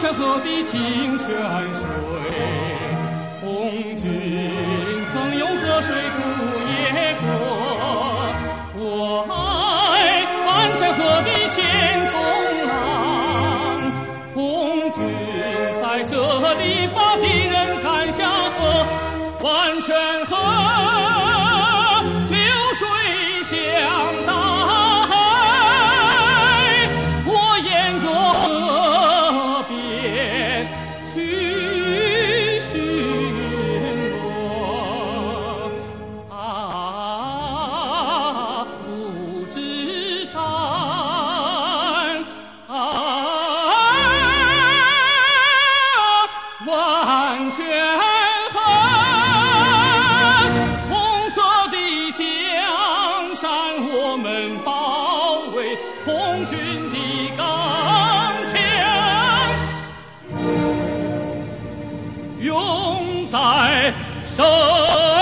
泉河的清泉水，红军曾用河水渡野国。我爱万泉河的前冲浪，红军在这里把敌人赶下河，万泉河流水向大海，我沿着河边去巡逻。不知山，万泉河，红色的江山我们保卫，红军的钢枪永在手。